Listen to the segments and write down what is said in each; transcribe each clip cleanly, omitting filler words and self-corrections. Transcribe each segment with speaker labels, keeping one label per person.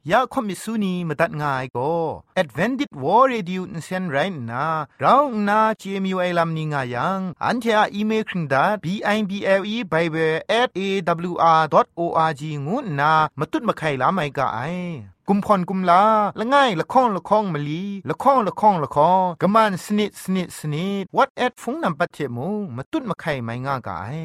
Speaker 1: ยาคอมิสุนีมาตัดง่ายก็ Advented War Radio นเซนไรน่ะเราหน้า CMU ไอลัมนิงายังอันเทออีเมลคิงดา bible@awr.org งูน่ะมาตุดมาไข่ลาไม่กะไอกุมพรกุมลาละง่ายละข้องละข้องมะลีละข้องละข้องละข้องกะมันสนิดสนิดสนิด what at ฟงนำปัจเจมูมาตุดมาไข่ไม่ง่ากะไอ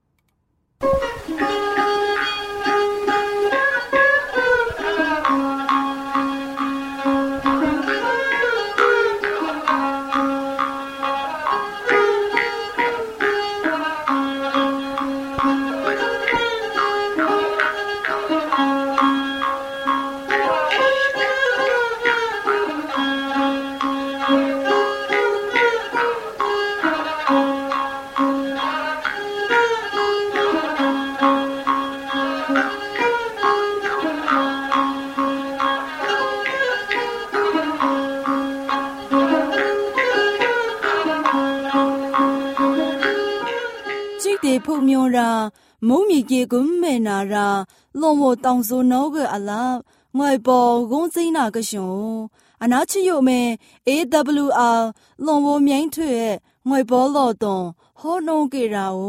Speaker 2: พวกมิรามุมีเกกุมเมนาราลงวตองโซโนกอะลางวยปอกงซินากะชงอนาชิโยเม AWR ลงวเมียนထွေငွေပေါ်လို့တော့ဟောနှုံးကြတာ哦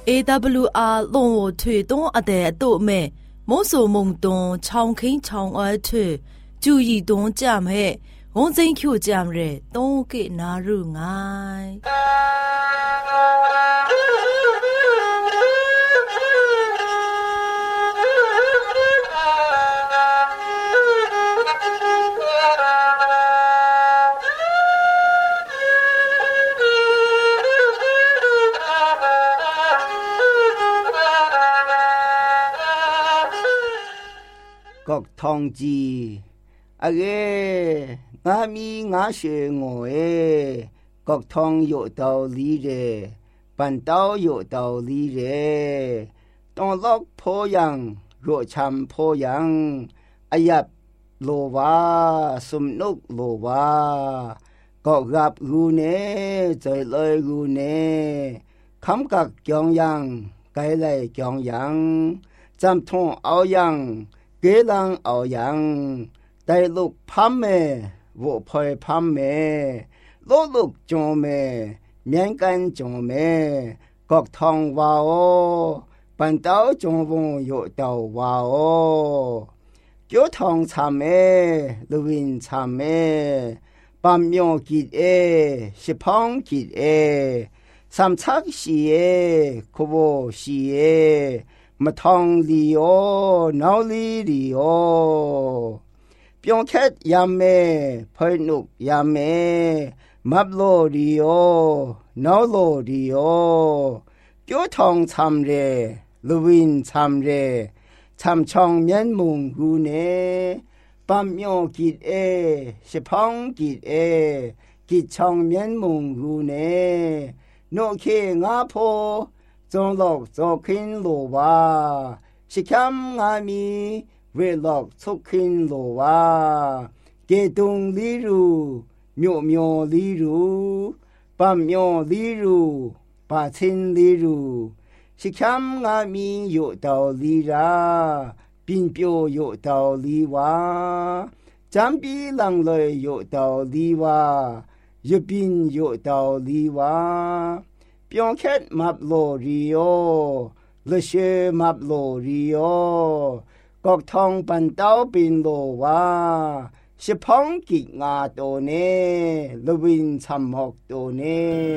Speaker 2: AWR 龙我推动阿的多美，莫说梦东长看长而推，注意东站嘿，我真 Q 站嘞，都给纳入爱。
Speaker 3: 各同志，阿个我咪我学我诶，各同有道理的，办道有道理的，当落破样，若参破样，哎呀，罗哇，สนุก罗哇，各รับรู้เน่ใจเลยรู้เน่คำกักจองยังไกลเลยจองยังจำทงเอายังเกลังเอายังได้ลูกพัมเมวัวพอยพัมเมลูกจงเมเมียนกันจงเมกอกทองวาวปันเต้าจงวงอยู่เต้าวาวเกี่ยวทองชามเมลูวินชามเมปั๊มยองกิดชิพองกิดสามชักชีคุโบชีมาทองลีโอนาวลีโอเปียงแคทยามเมพอยนุกยามเมมับโลลีโอนาวโลลีโอเกี่ยวทองชามเรลูวินชามเรชามช่องเมียนมุงกูเนปั๊มยองกิดชิพองกิดกิดช่องเมียนมุงกูเนโนเคงาโพจงหลอกจงขึ้นโลวาชิคำงามีเวลอกสุขินโลวาเกตุงลีรูมิวลีรูปั๊มมิวลีรูปาชินลีรูชิคำงามีอยู่เตาลีราปินเปียวอยู่เตาลีวาจำปีหลังเลยอยู่เตาลีวายุบินอยู่เตาลีวาเปียงแคทมับโลริโอเลเชมับโลริโอกอกทองปันเต้าปินโลวาชิพองกิงาโตเนลวินชัมหอกโตเน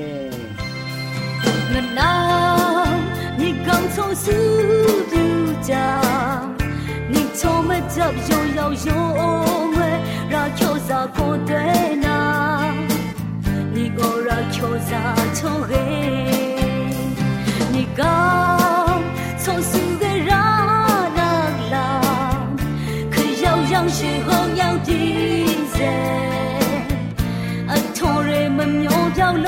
Speaker 2: เงินน้ำ你刚从苏州家你从没จับยองยองเวราเขียวซาโคเดนา你个ราเขียวซาโชเฮ你刚从苏格拉那拉可要让是红要的人啊同人们有条路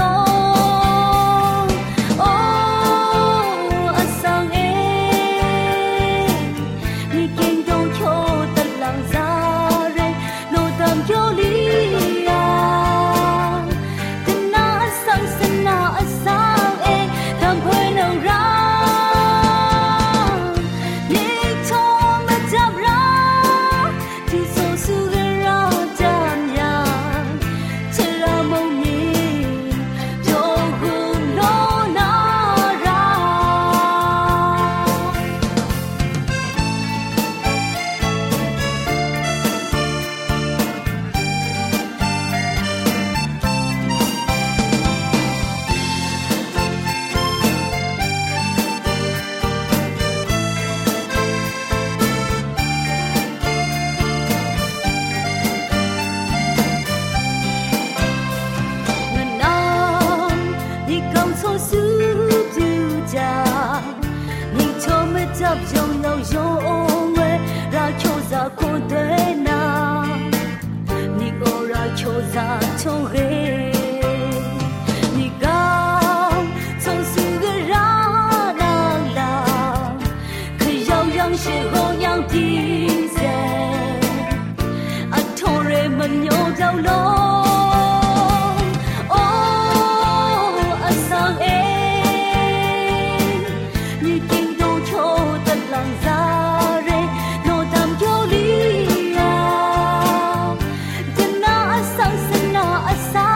Speaker 4: Asa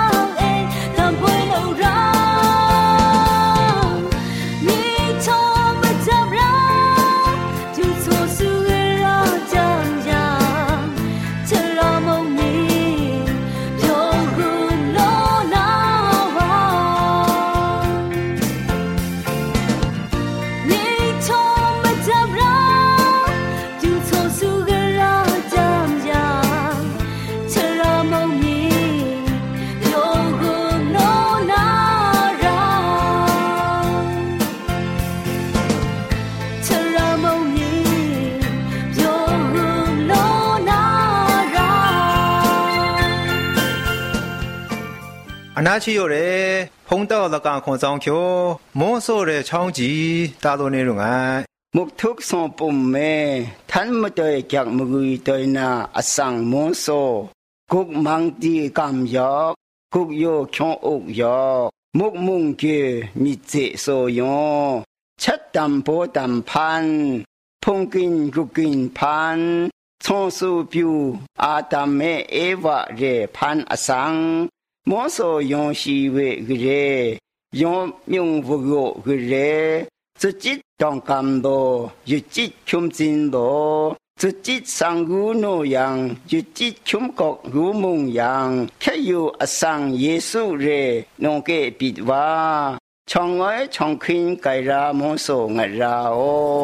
Speaker 4: အနာချီရိုတဲ့ဖုံတော်လကခွန်ဆောင်ကျော်မောဆိုတဲ့ချောင်းကြီးတာတော်နေတော့ငါ
Speaker 3: มุกทุกส่งปุ่มเมท่านมาเตยจากมือเตยนาอสังโมโซกุกมังตีกำยอกกุกโยชงอกยอกมุกมุงเกมีเจโซยงชัดดำโพดำพันพงกินกุกินพันช่องสูปิวอาตามเมเอวะเรพันอสังโมโซยงชีเวกเรยงมิงวุโยกเร自己当感到，自己穷尽到，自己上古诺样，自己穷国如梦样，却有阿上耶稣人，弄个笔画，窗外窗看盖拉莫说阿拉哦。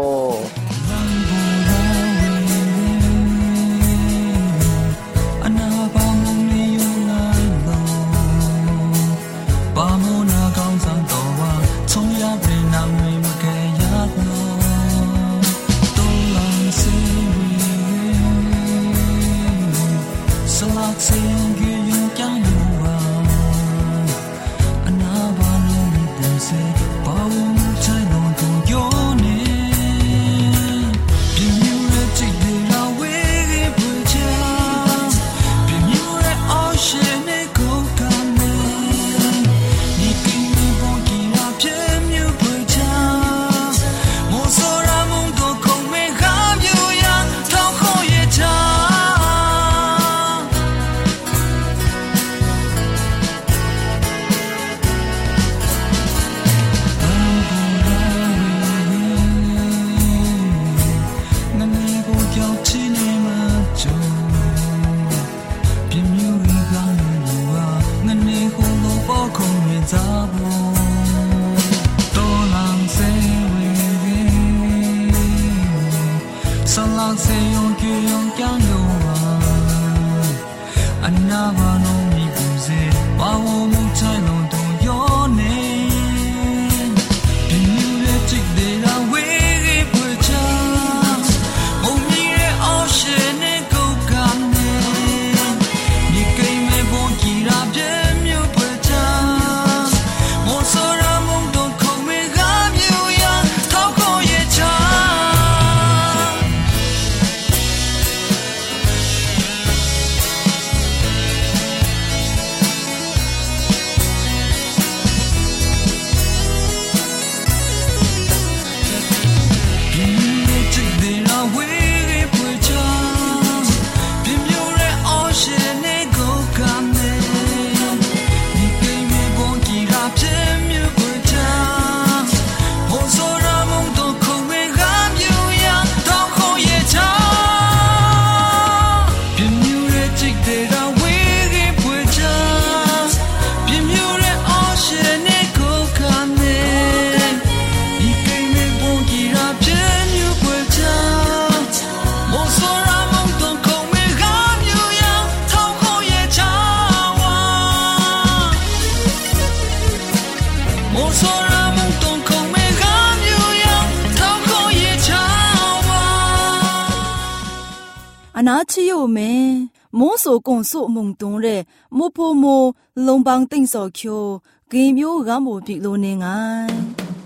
Speaker 2: အနာချီယိုမဲမောဆိုကွန်ဆုမုံတုံးရဲမိုဖိုမိုလုံပန်းတင်စောချိုဂေမျိုးကမိုပြီလိုနေငိုင်း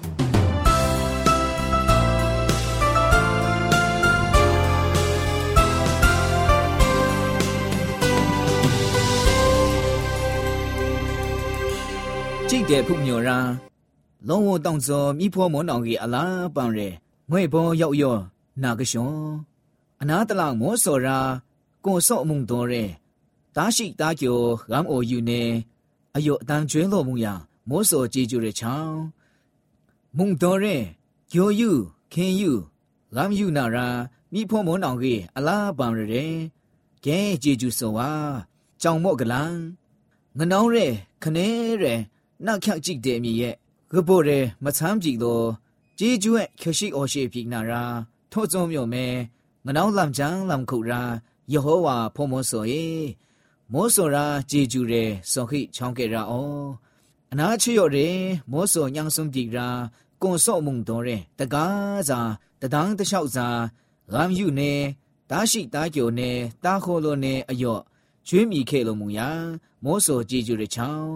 Speaker 5: ကြည့်တဲ့ဖုန်မျိုးရာလုံးဝတောင်းစောမိဖို့မောနောင်ကြီးအလားပန်ရဲငွေဘောရောက်ရောနာကရှောအနာတလောင်မောစောရာကွန်ဆော့မုံတော်ရဲတားရှိတားကျော်ဂမ်အိုယူနေအယောအတန်ကျွဲလို့မူရမောစောကြည်ကျူတဲ့ချောင်းမုံတော်ရဲကျော်ယူခင်ယူဂမ်ယူနာရာမိဖို့မောနောင်ကြီးအလားပန်ရဲကဲကြည်ကျူစောဝါကြောင်မော့ကလန်ငနောင်းရဲခနဲရဲနောက်ခက်ကြည့်တဲ့မြေရဲ့ဂဘောရဲမချမ်းကြည့်တော့ကြည်ကျူရဲ့ခရှိအော်ရှိပြနာရာထို့စုံမျိုးမဲငနောင်းလမ်ချမ်းလမ်ခုရာယေဟောဝါဖုံမောဆိုယေမောဆိုရာကြည်ကျူရဲစောခိချောင်းကြရာအောအနာချီရော်ရဲမောဆိုညံစုံကြည့်ရာကွန်စော့မုံတော်ရဲတကားစာတဒန်းတလျှောက်စာဂမ်ယူနေတားရှိတားကြိုနေတားခိုလိုနေအယော့ကျွေးမိခဲ့လို့မူယာမောဆိုကြည်ကျူရဲချောင်း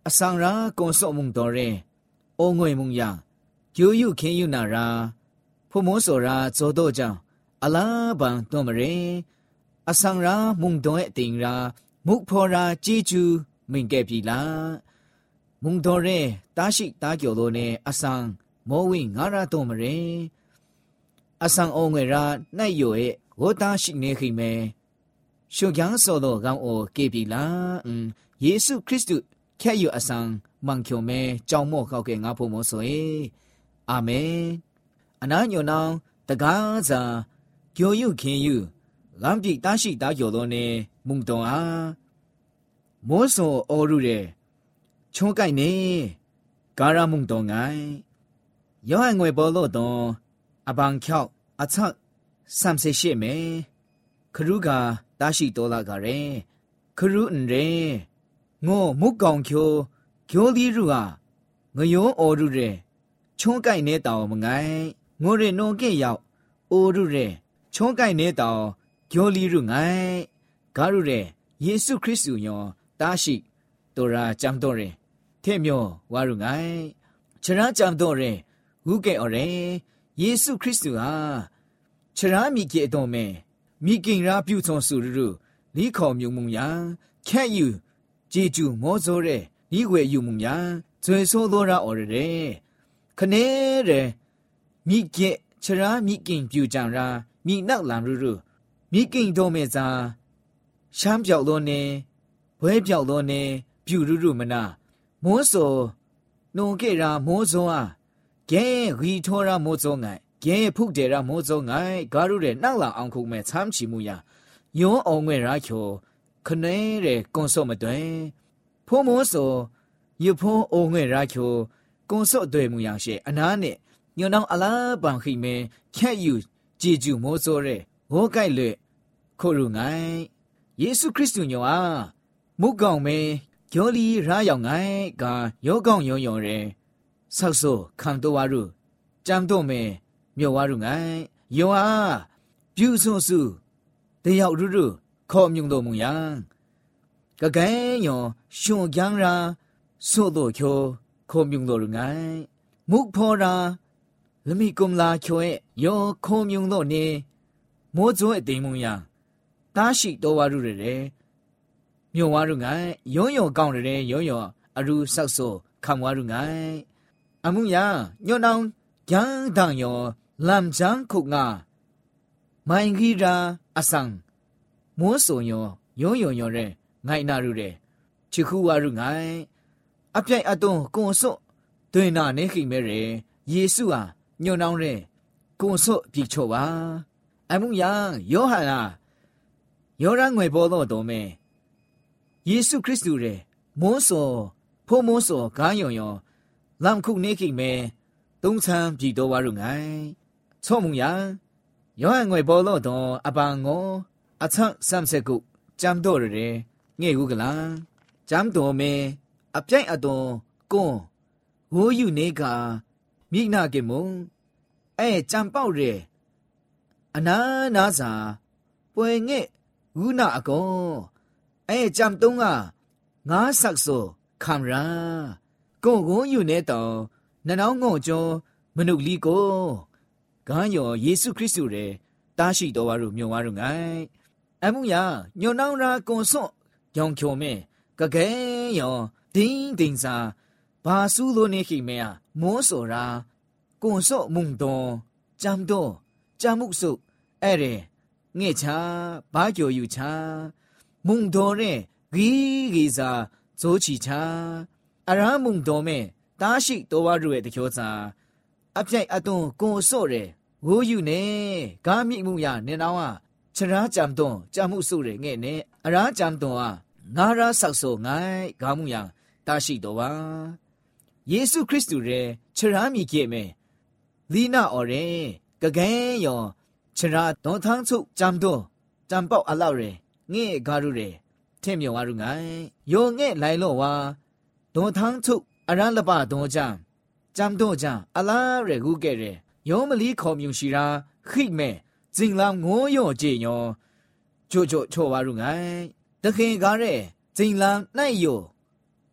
Speaker 5: အဆောင်ရာကွန်ဆော့မုန်တော်ရဲအိုငွေမုန်ယာကျူယူခင်ယူနာရာဖုံမောစောရာဇောတော့ကြောင့်အလားပန်တော်မရဲအဆောင်ရာမုန်တော်ရဲ့တင်ရာမုတ်ဖော်ရာជីကျူမင်ကဲပြီလားမုန်တော်ရဲတားရှိတားကြော်လို့နဲ့အဆောင်မောဝင်းငါရတော်မရဲအဆောင်အိုငွေရာနိုင်ယောရဲ့ဝတာရှိနေခိမဲရှုံကျန်းစောတော့ကောင်းအိုကေပြီလားယေရှုခရစ်တုแค่อยู่อสังมังเขียวแม่เจ้าหม้อเข้าแก่งาพโมสวยอาเมนอนาโยนางตะกาซาเกียวอยู่เขียอยู่ลำปีตาชิตาโยโลเนมุงตงอาโมโซออรุเรชงไก่เนการามุงตงไงย้อนงวยบอโลตงอบังเขียวอชักสามเสเชเมครูกาตาชิโตลากาเรครูอันเรငိုမုကောင်ချိုကျိုလီရူဟာငယုံအော်ရူရဲချုံးကိုက်နေတောင်မငိုင်းငိုရဲနိုကဲ့ရောက်အိုရူရဲချုံးကိုက်နေတောင်ကျိုလီရူငိုင်းဂါရူရဲယေရှုခရစ်သူညောတာရှိတိုရာจำတော့ရဲထဲ့မြောဝါရူငိုင်းခြရာจำတော့ရဲဝုကဲ့အော်ရဲယေရှုခရစ်သူဟာခြရာမိကေတော်မဲမိကင်ရာပြုချုံစုရူလီခေါ်မြုံမုံယာခဲ့ယူจีจูโมโซเรนี่เวอยู่มุงยังจวยโซโลราออเรคะเนเรมีเกะชรามีกิงปิวจังรามีนักลามรูมีกิงโดเมซาช้ำเปียวโลเนเวยเปียวโลเนปิวรูมนาโมโซโนเกราโมโซอะแกรีโทราโมโซไงแกพุกเดราโมโซไงการูเรนักลามอังคุเมช้ำชิมุยาโยอองเวราโคခနဲတဲ့ကွန်ဆော့မတွင်ဖုံမောဆိုယဖုံအိုငွေရာချိုကွန်ဆော့တွေမူយ៉ាងရှေအနာနဲ့ညွန်အောင်အလားပန်ခိမဲခက်ယူဂျေဂျူမောဆိုတဲ့ဟောကိုက်လေခိုရုငိုင်းယေရှုခရစ်တုညောအားမုကောင်မဲဂျောလီရာယောင်ငိုင်းကယောကောင်ယုံယုံရဲဆောက်ဆိုခံတော်ဝါရုจำတော့မဲမြော်ဝါရုငိုင်းယောအားပြူဆွစုတယောက်ရူခေါ်မြုံတော်မူယံကကဲယောရှုံကျန်းရာဆိုတော့ချိုခေါ်မြုံတော်ငိုင်းမုဖောရာလမိကုမလာချိုရဲ့ယောခေါ်မြုံတော်နေမိုးကျိုးအတိမ်မူယံတားရှိတော်ဝါရုရဲမြုံဝါရုငိုင်းယောယောကောင်းရဲယောယောအရူဆောက်ဆိုခံဝါရုငိုင်းအမှုယံညွန်အောင်ဂျန်ဒန်ယောလမ်ဂျန်ခုငါမိုင်ဂီရာအဆန်မိုးဆိုယောယောယောရဲငိုင်နာရုရဲချီခူဝါရုငိုင်းအပြိုင်အတုံးကွန်ဆော့တွင်နာနေခိမဲရဲယေစုဟာညွန်အောင်ရဲကွန်ဆော့ပြီချိုပါအမှုယံယောဟန်ဟာယောရငွေဘောတော့တော်မဲယေစုခရစ်သူရဲမိုးဆိုဖုံမိုးဆိုဂိုင်းယောယောလမ်ခုနေခိမဲသုံးချမ်းပြီတော်ဝါရုငိုင်းချောမှုယံယောဟန်ငွေဘောတော့တော်အပန်ကိုအချမ်းစမ်စကုจำတော့ရဲငဲ့ကူကလာจำတော်မဲအပြိုင်အတုံးကွန်ဝိုးယူနေကမိနာကေမုံကြံပေါက်ရဲအနာနာစာပွဲငဲ့ဝူနာအကောจำတုံးကငါးဆက်ဆိုခံရာကိုဝိုးယူနေတော့နနောင်းငုံကျော်မနုလီကိုဂါယောယေရှုခရစ်သူရဲတားရှိတော်ဝါရုမြုံဝါရုငိုင်းအမှုယညွန်နောင်ရာကွန်ဆော့ယောင်ချိုမဲကကဲယောတင်းတင်းစာဘာစုလိုနေခိမဲမိုးစောရာကွန်ဆော့မုန်တော်จำတော့จำမှုစုအဲ့ရဲငဲ့ချာဘာကြော်ယူချာမုန်တော်ရဲ့ဂီဂီစာဇိုးချီချာအရာမုန်တော်မဲတားရှိတော်ဝါရုရဲ့တကျောစာအပြိုင်အတုံးကွန်ဆော့ရဲဝိုးယူနေဂါမိမှုယနေနောင်းချရာจำတော့จำမှုစုရဲငဲ့နဲ့အရာจำတော့ငါရာဆောက်ဆိုငိုင်းဂါမှုယတာရှိတော်ပါယေရှုခရစ်သူရဲချရာမိကေမဲလီနာအော်ရဲကကဲယောချရာတော်ထန်းချုပ်จำတော့จำပေါက်အလောက်ရဲငဲ့ဂါရုရဲထဲမြော်ဝါရုငိုင်းယောငဲ့လိုက်လို့ဝါတော်ထန်းချုပ်အရန်လပတော်ကြจำတော့ကြအလားရဲကူကဲရဲယောမလီခေါ်မြူရှိရာခိမဲဇင်လမ်ငိုးယောကြေညောချိုချိုချိုဝါရုငိုင်းတခင်ကားရဲဇင်လမ်နိုင်ယော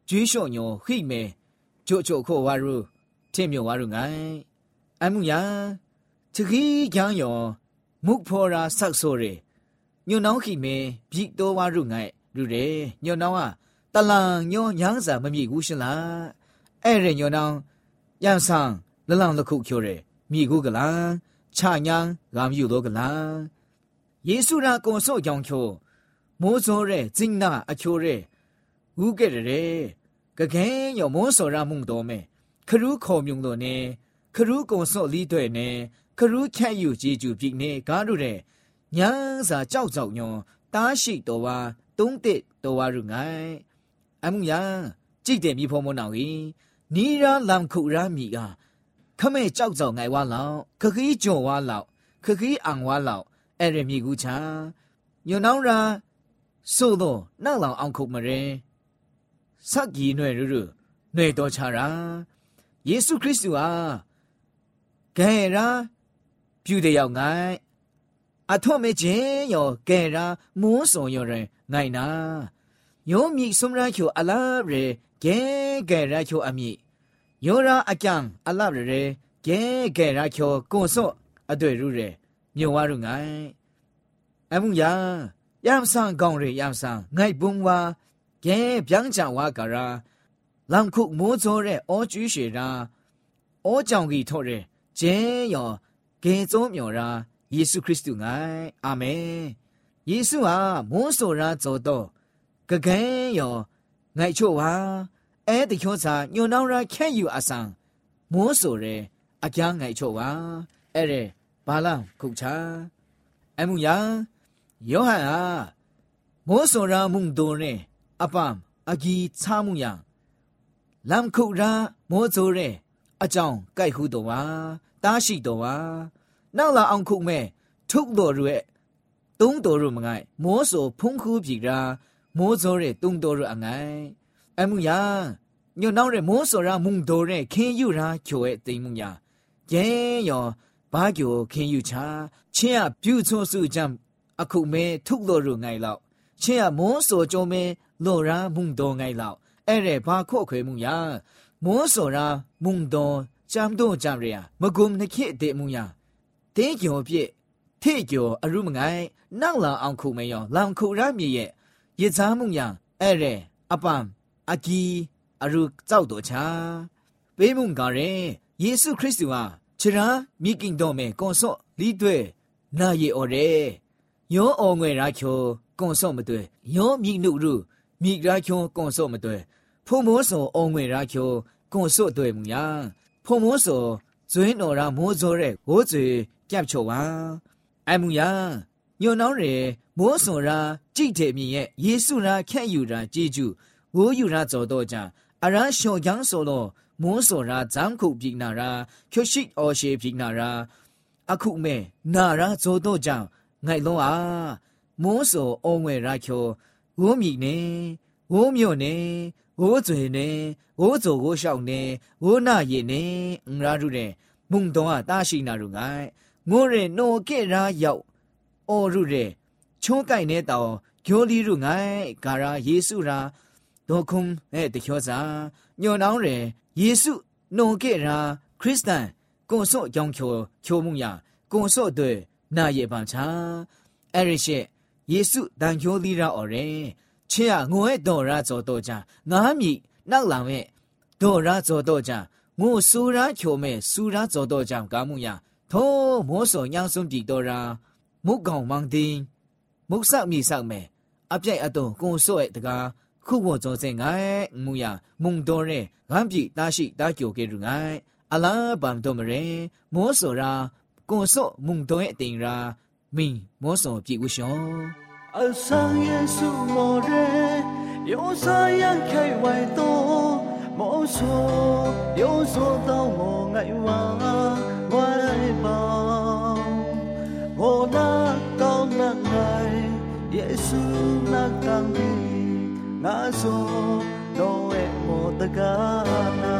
Speaker 5: 追少牛黑妹就可瓦入天苗瓦入爱俺们呀这个讲哟木坡啦杀索嘞牛脑黑妹比多瓦入爱入嘞牛脑啊ตารางโยยังจะไม่มีกูชิละไอเรนโยนังยังสังละลังละคุเขียวเรมีกูกะลังชายังรามอยู่โลกะลังเยซูราโกโซยองเขียวโมโซเรจิงนาอเขียวเรอูเกเรกะแกยอโมโซรามุงโตเมครูขอมยงโลเนครูโกโซลีด้วยเนครูแค่อยู่จีจูปิกเนกาดูเรยังจะเจ้าเจ้าโยตาชิตัวว่าตุงติตัวว่ารุงไงအမှုယာကြည့်တယ်မြေဖို့မနောင်ကြီးနီရာလမ်ခုရာမီကခမဲကြောက်ကြောင်ငိုင်ဝါလောက်ခခီးကြော်ဝါလောက်ခခီးအောင်ဝါလောက်အဲ့ရမြေကူချာညွန်နောင်ရာဆိုတော့နောက်လောင်အောင်ခုမရဲစက်ကြီးနွယ်ရနွယ်တော်ချရာယေရှုခရစ်သူဟာကဲရာပြူတဲ့ရောက်ငိုင်အထောမဲချင်းရောကဲရာမိုးစုံရောရင်ငိုင်နာယောမိစုံရာချိုအလာရေဂဲဂဲရာချိုအမိယောရာအကံအလာရေဂဲဂဲရာချိုကွန်စောအတွေ့ရူရေမြေဝါရုငိုင်အမှုယာယမ်ဆန်ကောင်းရေယမ်ဆန်ငိုက်ဘုံဝါဂဲဗျန်းချဝါကရာလမ်ခုမိုးစောရဲအောကျူးရှေရာအောကြောင်ကြီးထော့ရဲကျဲယောဂဲစုံမြော်ရာယေရှုခရစ်တုငိုင်အာမင်ယေရှုဟာမိုးစောရာဇောတော့ကကဲယောငိုက်ချို့ဟာအဲ့တချို့စာညွန်နောင်ရာခဲယူအဆန်မိုးဆိုရဲအကြငိုက်ချို့ဟာအဲ့ရဲဘာလန်ခုချာအမှုယာယောဟန်ဟာမိုးဆိုရာမုန်တိုရဲအပမ်အကြီးချမှုယာလမ်ခုရာမိုးဆိုရဲအကြောင်းကြိုက်ခုတော်ဟာတားရှိတော်ဟာနောက်လာအောင်ခုမဲ့ထုတ်တော်ရဲ့တုံးတော်ရမငိုက်မိုးဆိုဖုံးခူးပြီရာမိုးစောရဲတုံတော်ရအငိုင်အမှုယာညွန်နောက်ရဲမိုးစောရာမုန်တော်ရဲခင်းယူရာချိုရဲ့တိမ်မှုယာကျဲယောဘာကျိုခင်းယူချာချင်းရပြူချိုစုကြံအခုမဲထုတ်တော်ရငိုင်လောက်ချင်းရမိုးစောကြုံမဲလောရာမုန်တော်ငိုင်လောက်အဲ့ရဲဘာခော့ခွေမှုယာမိုးစောရာမုန်တော်จำတော့จำရမကုမ်နခိတဲ့မှုယာတဲကျော်ပြည့်ထေကျော်အရုမငိုင်နောက်လာအောင်ခုမဲယောလောင်ခုရမြေရဲ့ယေဇာမှုယံအဲ့ရဲအပမ်အကီအရုကြောက်တော့ချာဘေးမှုကရဲယေရှုခရစ်သူဟာခြေရာမိကင်တော်မဲကွန်စော့လီတွေနာယေအော်ရဲယောအော်ငွေရာချိုကွန်စော့မတွေယောမိနုရုမိရာချိုကွန်စော့မတွေဖုံမိုးစောအော်ငွေရာချိုကွန်စော့တွေမှုယံဖုံမိုးစောဇွင်းတော်ရာမိုးစောရဲဟိုးစွေကြပ်ချိုဝါအမှုယံညွန်နောင်းရဲမိုးစောရာကြည့်တဲ့မြင်ရဲ့ယေရှုရာခန့်ယူရာကြည်ကျူဝိုးယူရာကြော်တော့ကြအရာရှော်ကျန်းဆိုတော့မိုးစောရာဇမ်ခုပြိနာရာချွရှိအော်ရှေပြိနာရာအခုမဲနာရာကြော်တော့ကြငိုင်လုံးအားမိုးစောအော်ငွေရာချိုဝိုးမြည်နေဝိုးမြို့နေဝိုးကျွေနေဝိုးဇိုဝိုးရှောက်နေဝိုးနာရည်နေငရာရုတဲ့မုန်တော်ဟာတာရှိနာရုငိုင်ငိုးရဲနိုကေရာရောက်အော်ရုတဲ့ချိုးကိုင်နေတော့ဂျိုလီရုငိုင်ဂါရာယေစုရာဒိုခုံတဲ့တခေါ်စာညွန်အောင်ရဲယေစုနိုကေရာခရစ်စတန်ကွန်စော့ကြောင့်ချိုမှုရကွန်စော့တွေနာယေပန်ချာအဲ့ရရှိယေစုတန်ချိုလီရာအော်ရဲချေရငိုရဲ့တော်ရာကြောတော့ကြငါးမြည်နောက်လာမဲ့တော်ရာကြောတော့ကြငိုဆူရာချိုမဲ့ဆူရာကြောတော့ကြကာမှုရထိုးမိုးစောညောင်းစွန်ပြီတော်ရာမုတ်ကောင်မောင်တင်းမုတ်ဆောက်မြေဆောက်မယ်အပြိုက်အတုံကွန်စော့ရဲ့တကားခုဘောကြောစင်ငိုင်းမူရမုံတော်ရဲငမ်းပြီတာရှိတာကြိုကေရုငိုင်းအလားဗမ်တော်မရဲမောစောရာကွန်စော့မုံတော်ရဲ့တင်ရာမင်းမောစောပြီဝရှော
Speaker 6: အဆန်ယေစုမောရဲယောစာယံခဲဝိုင်တော်မောစောယောစောတောင်းမောငိုင်ဝါဝိုင်ပါโอนาก้าวนักไงเยซูนักกังดีงาโซโนเอโมตะกานา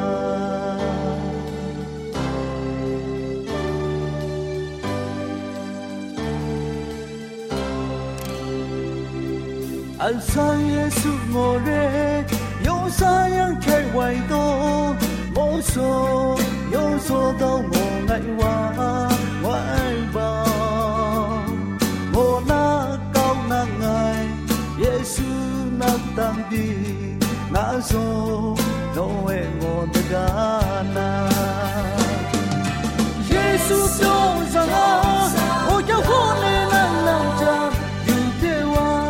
Speaker 6: อ anh sang Giêsu ngồi re yêu sa yang khai hoài đó mô số yêu số đâu ngồi ngày qua ngoại bao mô na cao na ngài Giêsu na tăng đi na zo no e ngồi gana Giêsu cho rằng ô cho con nên ăn làm cha yêu Deva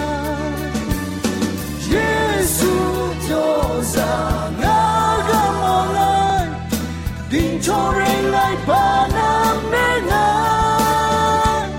Speaker 6: Giêsu cho rằng ngài tin cho人来把那美爱，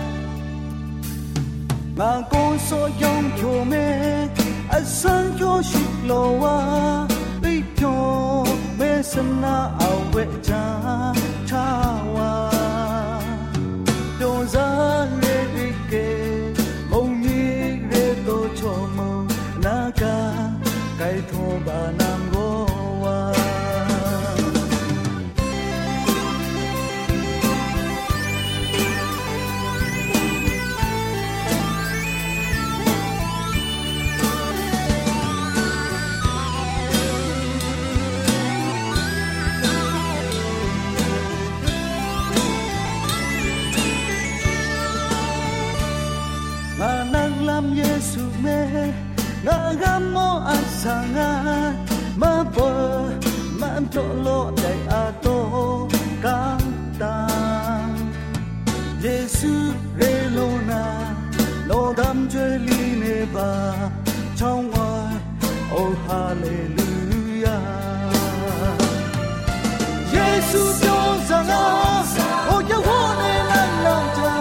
Speaker 6: 我讲所用求咩，一生求喜乐啊，你求咩神那后为家差哇，就让人给梦里人都做梦，那个该托把难过哇。Yesu me ngagamo asanga mapo mantolo dai ato kanta Yesu relona lo dam jeli ne ba chongwa oh hallelujah Yesu cho sanga oh ya wone na ja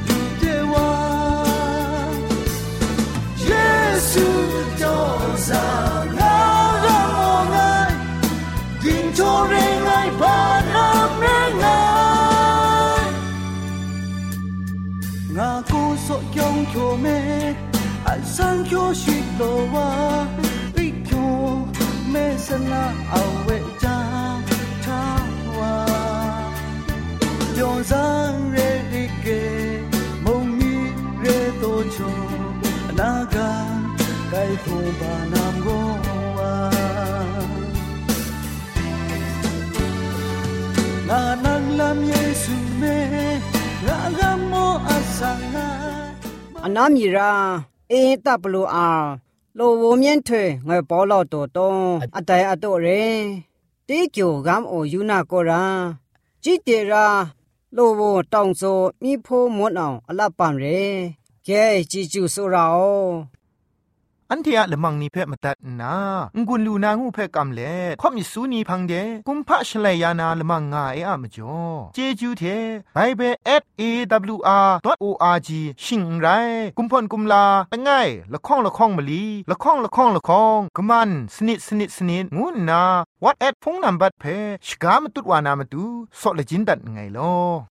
Speaker 6: Giêsu cho rằng ngài tin cho人爱把那美爱，我故所用求咩，爱上求许多话，你求咩神啊后为家差话，就让人给梦里人都求那个。该托把难过啊，那能让耶稣咩，那个莫阿桑啊。
Speaker 7: 阿那米拉 AWR 罗沃面推我保老多多，阿呆阿多人，第九感我有那个人，记得啦，罗沃当作米破莫闹阿拉班人，给记住说了。
Speaker 1: อันที่อะละมังนิเพ่มาตัดนางุนลูนางูเพ่กำเล่ข่อมิสูนีพังเดกุมพะชเลยานาละมังงาเออะมจ่อเจจูเทไบเบิล@awr.org ชิงไรกุมพ่นกุมลาละง่ายละข้องละข้องมะลีละข้องละข้องละข้องกะมันสนิดงูนา WhatsApp พงนัมบัดเพ่ชกามตุดวานามตุสอเลจินดัดไงลอ